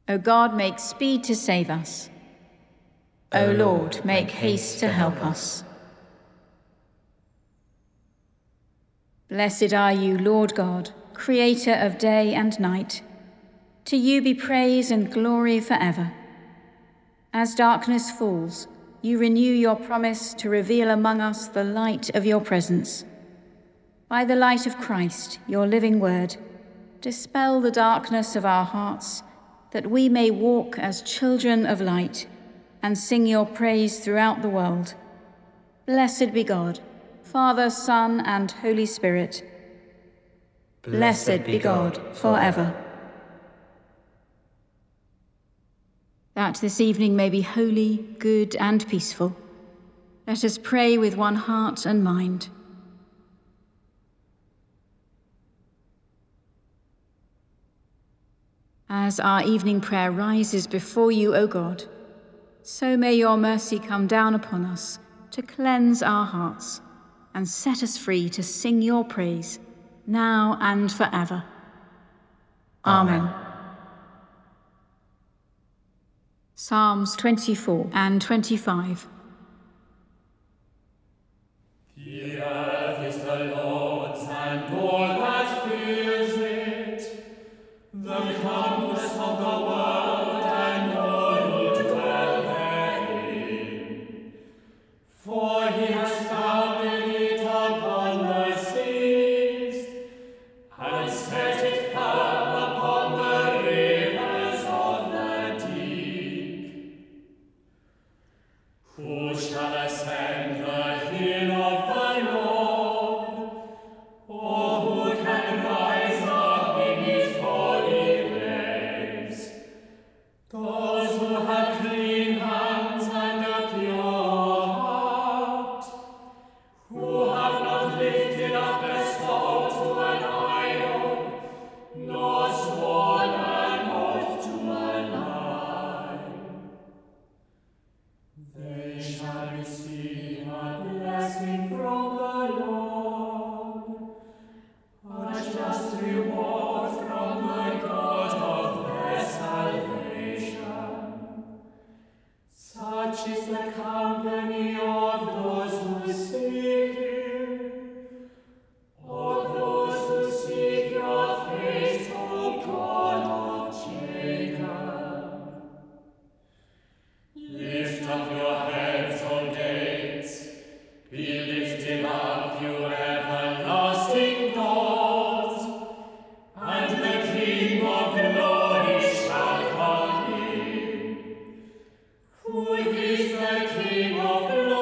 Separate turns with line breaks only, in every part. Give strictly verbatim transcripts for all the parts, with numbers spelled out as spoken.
O God, make speed to save us. O Lord, make haste to help us. Blessed are you, Lord God, creator of day and night. To you be praise and glory forever. As darkness falls, you renew your promise to reveal among us the light of your presence. By the light of Christ, your living word, dispel the darkness of our hearts, that we may walk as children of light and sing your praise throughout the world. Blessed be God, Father, Son, and Holy Spirit. Blessed be God forever. That this evening may be holy, good, and peaceful, let us pray with one heart and mind. As our evening prayer rises before you, O God, so may your mercy come down upon us to cleanse our hearts and set us free to sing your praise, now and forever. Amen. Amen. Psalms twenty-four and twenty-five.
The earth is the Lord's and all that fills it, the compass of the world and all who dwell therein. For he has founded it upon the seas, and set it firm upon the rivers of the deep. Who shall ascend the hill of the Lord, or who can rise up in his holy place? Those who have clean hands and a pure heart, who have not lifted up a soul to an idol, nor sworn an oath to a lie. They shall receive a blessing from the Lord, a just reward from the God of their salvation. Such is the company of those who seek him, of those who seek your face, O God of Jacob. Lift up your heads, O gates, be lifted up, you everlasting doors, and the King of glory shall come in. Who is the King of glory?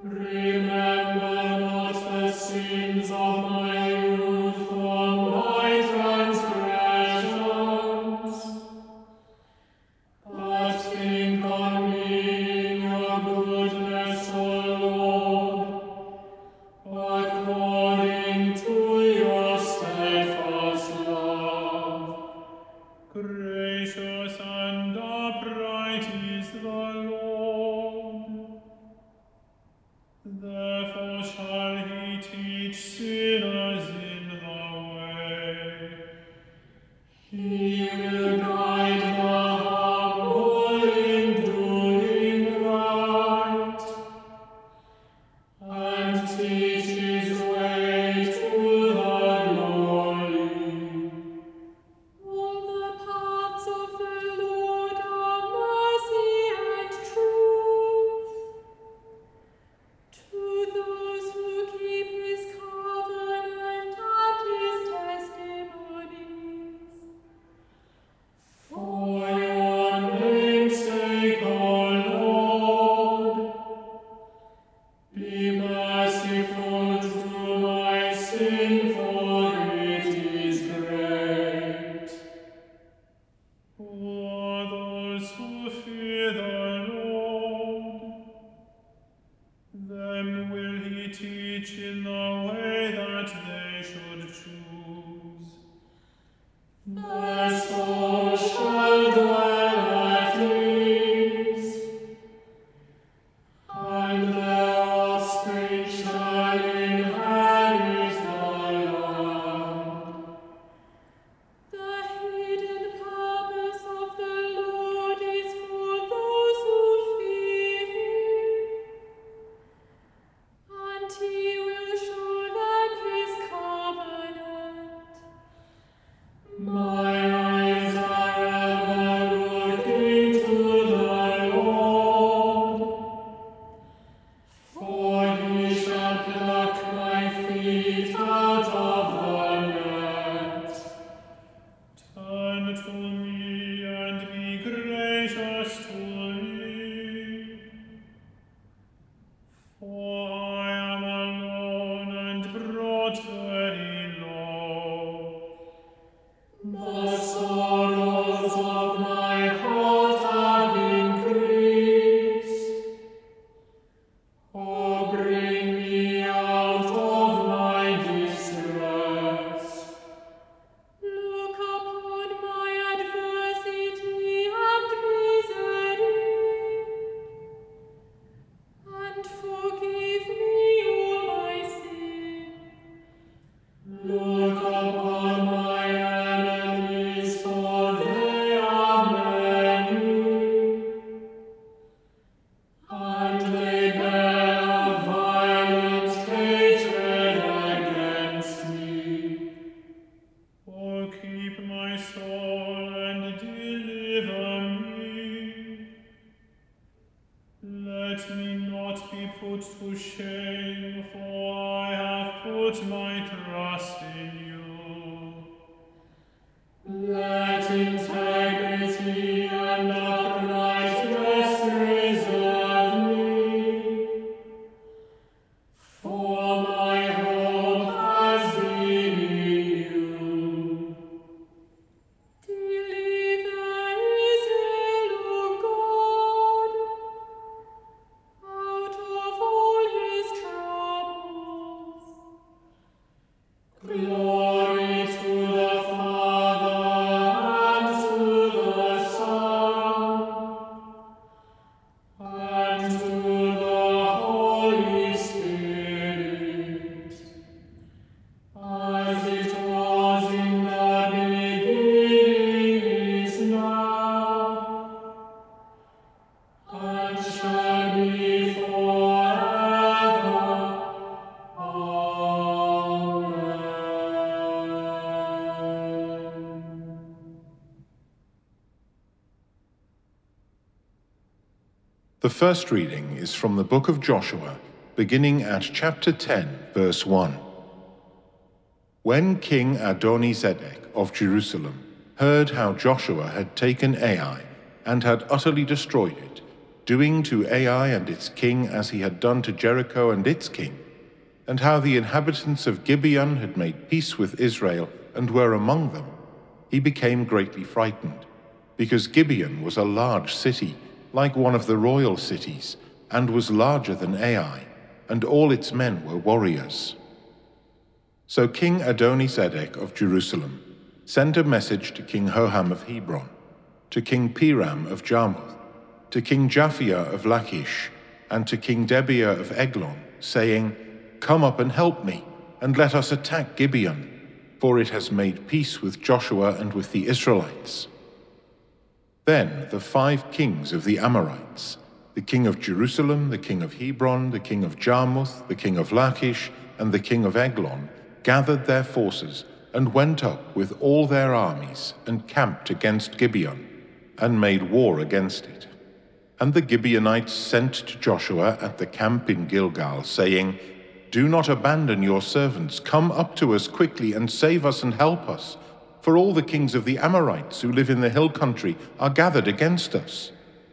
Remember not the sins of my youth or my transgressions, but think on me in your goodness, O Lord, according to your steadfast love. Gracious and upright is the Lord. Therefore shall he teach sinners in the way. He will guide the humble in doing right, and teach his way to the lowly.
All the paths of the Lord are mercy and truth to those who keep his covenant and his testimonies.
For your name's sake, O Lord, be merciful to my sin, for it is great. For those who fear the Lord, them will he teach in the way that they should choose. Their soul shall dwell at ease, and their offspring shall inherit the land.
The hidden purpose of the Lord is for those who fear him, and he will show them his covenant.
My eyes are ever looking to the Lord, for he shall pluck my feet out of the net. Turn to me and be gracious to me, for I am alone and brought very low. The sorrows of my heart have increased. Oh, bring me out of my distress.
Look upon my adversity and misery, and forgive me all my sin.
Look upon my enemies, for they are many, and they bear a violent hatred against me. Oh, keep my soul and deliver me. Let me not be put to shame, for I have put my trust in you. Let integrity and uprightness preserve me, for my hope has been in you.
Deliver Israel, O God, out of all his troubles.
Glory to the Father and to the Son and to the Holy Spirit, as it was in the beginning, is now, and shall be forever. Amen.
The first reading is from the book of Joshua, beginning at chapter ten, verse one. When King Adoni-Zedek of Jerusalem heard how Joshua had taken Ai and had utterly destroyed it, doing to Ai and its king as he had done to Jericho and its king, and how the inhabitants of Gibeon had made peace with Israel and were among them, he became greatly frightened, because Gibeon was a large city, like one of the royal cities, and was larger than Ai, and all its men were warriors. So King Adoni-Zedek of Jerusalem sent a message to King Hoham of Hebron, to King Piram of Jarmuth, to King Japhia of Lachish, and to King Debir of Eglon, saying, "Come up and help me, and let us attack Gibeon, for it has made peace with Joshua and with the Israelites." Then the five kings of the Amorites, the king of Jerusalem, the king of Hebron, the king of Jarmuth, the king of Lachish, and the king of Eglon, gathered their forces and went up with all their armies and camped against Gibeon, and made war against it. And the Gibeonites sent to Joshua at the camp in Gilgal, saying, "Do not abandon your servants. Come up to us quickly and save us and help us, for all the kings of the Amorites who live in the hill country are gathered against us."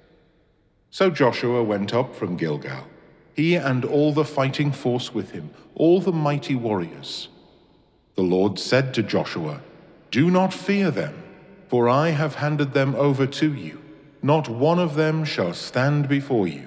So Joshua went up from Gilgal, he and all the fighting force with him, all the mighty warriors. The Lord said to Joshua, "Do not fear them, for I have handed them over to you. Not one of them shall stand before you."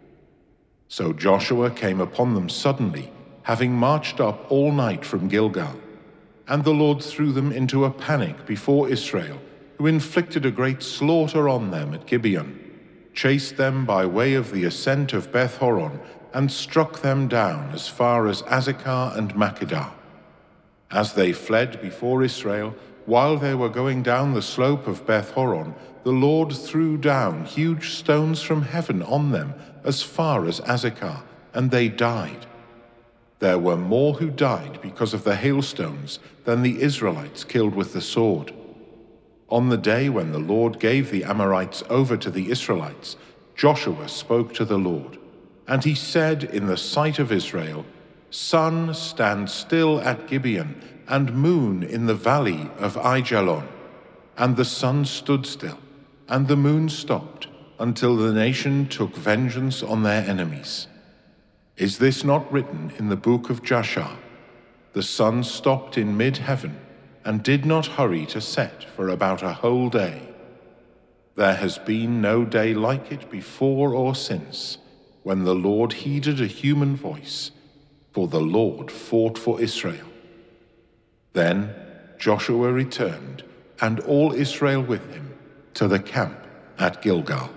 So Joshua came upon them suddenly, having marched up all night from Gilgal. And the Lord threw them into a panic before Israel, who inflicted a great slaughter on them at Gibeon, chased them by way of the ascent of Beth-horon, and struck them down as far as Azekah and Makkedah. As they fled before Israel, while they were going down the slope of Beth-horon, the Lord threw down huge stones from heaven on them as far as Azekah, and they died. There were more who died because of the hailstones than the Israelites killed with the sword. On the day when the Lord gave the Amorites over to the Israelites, Joshua spoke to the Lord, and he said in the sight of Israel, "Sun, stand still at Gibeon, and moon in the valley of Aijalon." And the sun stood still, and the moon stopped, until the nation took vengeance on their enemies. Is this not written in the book of Jasher? The sun stopped in mid-heaven, and did not hurry to set for about a whole day. There has been no day like it before or since, when the Lord heeded a human voice, for the Lord fought for Israel. Then Joshua returned, and all Israel with him, to the camp at Gilgal.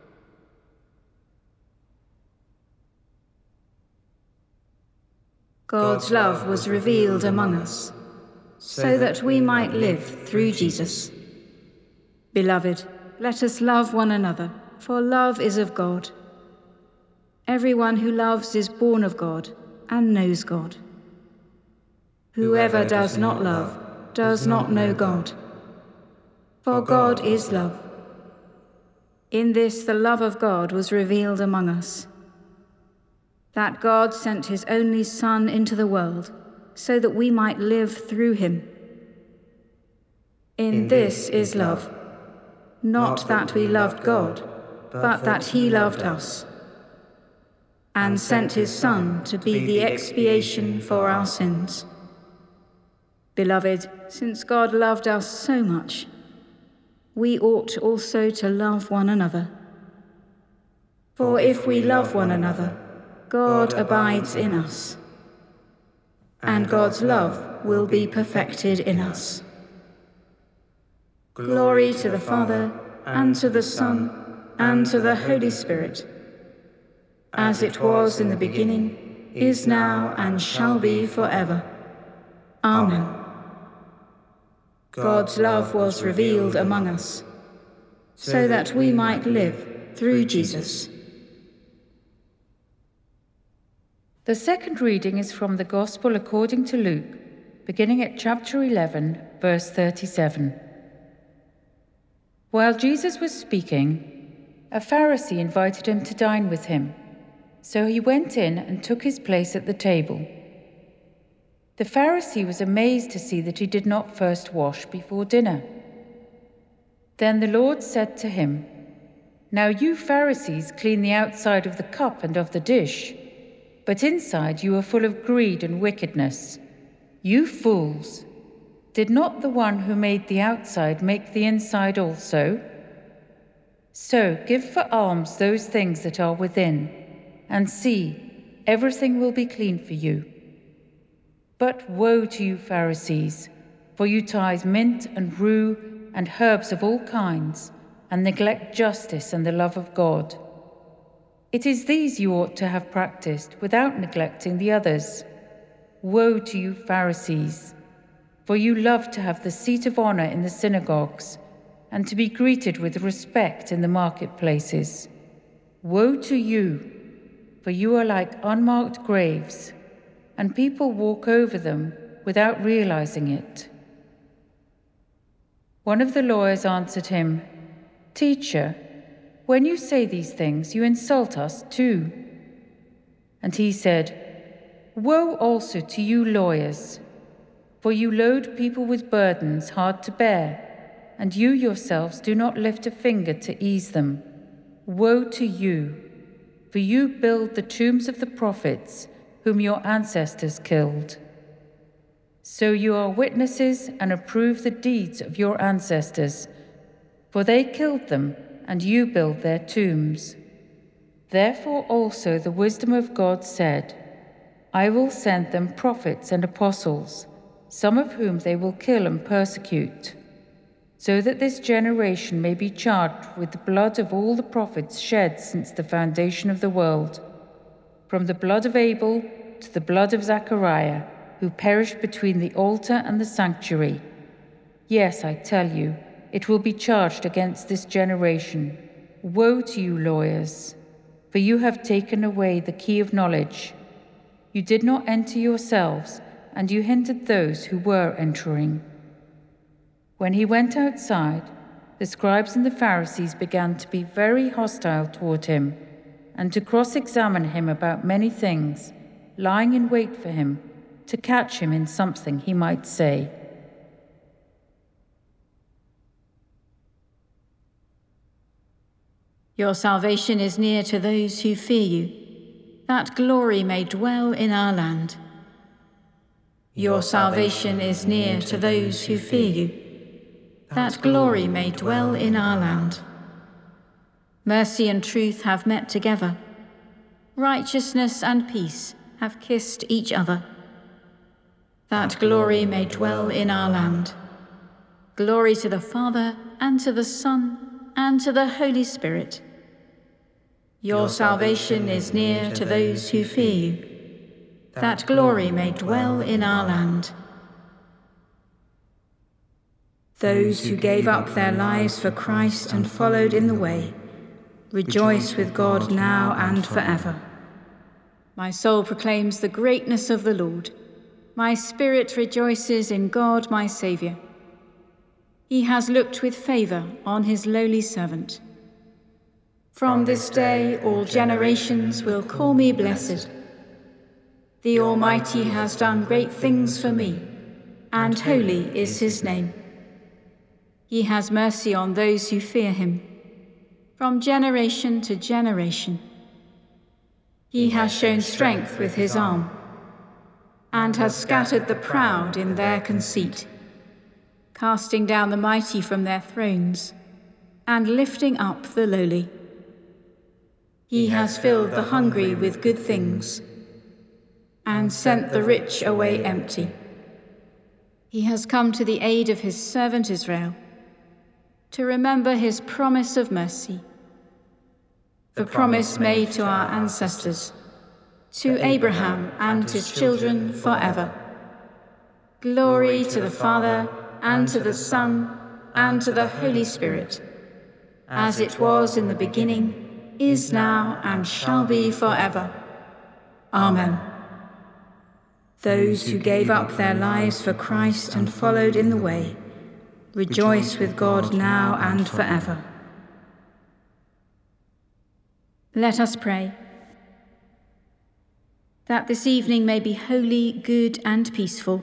God's love was revealed among us, so that we might live through Jesus. Beloved, let us love one another, for love is of God. Everyone who loves is born of God and knows God. Whoever does not love does not know God, for God is love. In this the love of God was revealed among us, that God sent his only Son into the world, so that we might live through him. In this is love, not that we loved God, but that he loved us, and sent his Son to be the expiation for our sins. Beloved, since God loved us so much, we ought also to love one another. For if we love one another, God abides in us, and God's love will be perfected in us. Glory to the Father, and to the Son, and to the Holy Spirit, as it was in the beginning, is now, and shall be forever. Amen. God's love was revealed among us, so that we might live through Jesus.
The second reading is from the Gospel according to Luke, beginning at chapter eleven, verse thirty-seven. While Jesus was speaking, a Pharisee invited him to dine with him, so he went in and took his place at the table. The Pharisee was amazed to see that he did not first wash before dinner. Then the Lord said to him, Now you Pharisees clean the outside of the cup and of the dish, but inside you are full of greed and wickedness. You fools! Did not the one who made the outside make the inside also? So give for alms those things that are within, and see, everything will be clean for you. But woe to you, Pharisees, for you tithe mint and rue and herbs of all kinds, and neglect justice and the love of God. It is these you ought to have practiced without neglecting the others. Woe to you, Pharisees, for you love to have the seat of honor in the synagogues, and to be greeted with respect in the marketplaces. Woe to you, for you are like unmarked graves, and people walk over them without realizing it. One of the lawyers answered him, Teacher, when you say these things, you insult us too. And he said, Woe also to you lawyers, for you load people with burdens hard to bear, and you yourselves do not lift a finger to ease them. Woe to you, for you build the tombs of the prophets whom your ancestors killed. So you are witnesses and approve the deeds of your ancestors, for they killed them, and you build their tombs. Therefore also the wisdom of God said, I will send them prophets and apostles, some of whom they will kill and persecute, so that this generation may be charged with the blood of all the prophets shed since the foundation of the world, from the blood of Abel to the blood of Zachariah, who perished between the altar and the sanctuary. Yes, I tell you, it will be charged against this generation. Woe to you, lawyers, for you have taken away the key of knowledge. You did not enter yourselves, and you hindered those who were entering. When he went outside, the scribes and the Pharisees began to be very hostile toward him, and to cross-examine him about many things, lying in wait for him, to catch him in something he might say.
Your salvation is near to those who fear you, that glory may dwell in our land. Your salvation is near to those who fear you, that glory may dwell in our land. Mercy and truth have met together. Righteousness and peace have kissed each other, that glory may dwell in our land. Glory to the Father, and to the Son, and to the Holy Spirit. Your salvation is near to those who fear you, that glory may dwell in our land. Those who gave up their lives for Christ and followed in the way, rejoice with God now and forever. My soul proclaims the greatness of the Lord. My spirit rejoices in God my Saviour. He has looked with favour on his lowly servant. From this day all generations will call me blessed. The Almighty has done great things for me, and holy is his name. He has mercy on those who fear him, from generation to generation. He has shown strength with his arm, and has scattered the proud in their conceit, casting down the mighty from their thrones, and lifting up the lowly. He has filled the hungry with good things, and sent the rich away empty. He has come to the aid of his servant Israel, to remember his promise of mercy, the promise made to our ancestors, to Abraham and his children forever. Glory to the Father, and to the Son, and to the Holy Spirit, as it was in the beginning, is now, and shall be forever. Amen. Those who gave up their lives for Christ and followed in the way, rejoice with God now and forever. Let us pray. That this evening may be holy, good, and peaceful,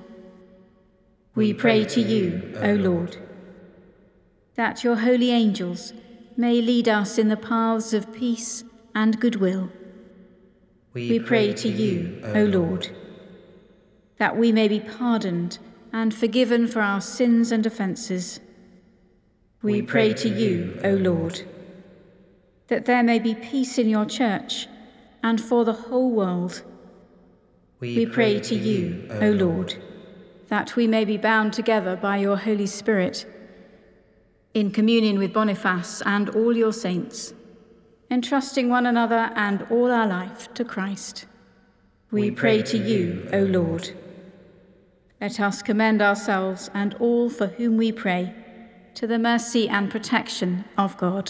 we pray to you, O Lord, that your holy angels, may lead us in the paths of peace and goodwill. We pray to you, O Lord, that we may be pardoned and forgiven for our sins and offences. We pray to you, O Lord, that there may be peace in your church and for the whole world. We pray to you, O Lord, that we may be bound together by your Holy Spirit in communion with Boniface and all your saints, entrusting one another and all our life to Christ. We pray to you, O Lord. Let us commend ourselves and all for whom we pray to the mercy and protection of God.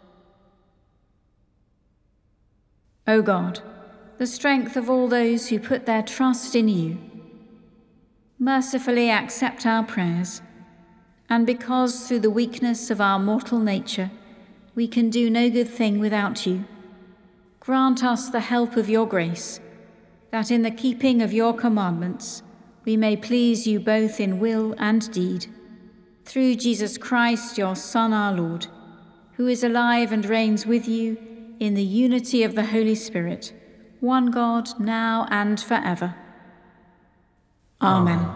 O God, the strength of all those who put their trust in you, mercifully accept our prayers, and because through the weakness of our mortal nature we can do no good thing without you, grant us the help of your grace, that in the keeping of your commandments we may please you both in will and deed, through Jesus Christ, your Son, our Lord, who is alive and reigns with you in the unity of the Holy Spirit, one God, now and forever. Amen. Amen.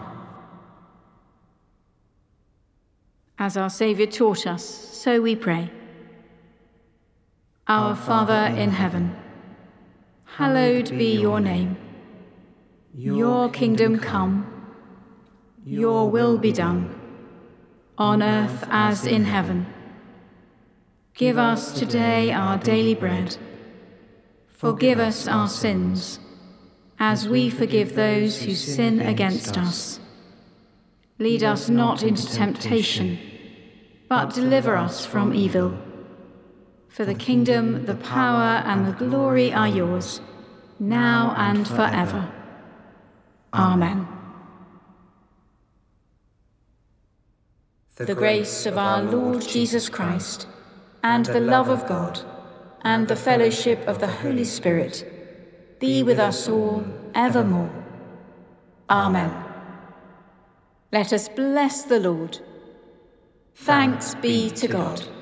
As our Saviour taught us, so we pray. Our Father in heaven, hallowed be your name. Your kingdom come, your will be done, on earth as in heaven. Give us today our daily bread. Forgive us our sins, as we forgive those who sin against us. Lead us not into temptation, but deliver us from evil. For the kingdom, the power, and the glory are yours, now and forever. Amen. The grace of our Lord Jesus Christ, and the love of God, and the fellowship of the Holy Spirit, be with us all evermore. Amen. Let us bless the Lord. Thanks be to God.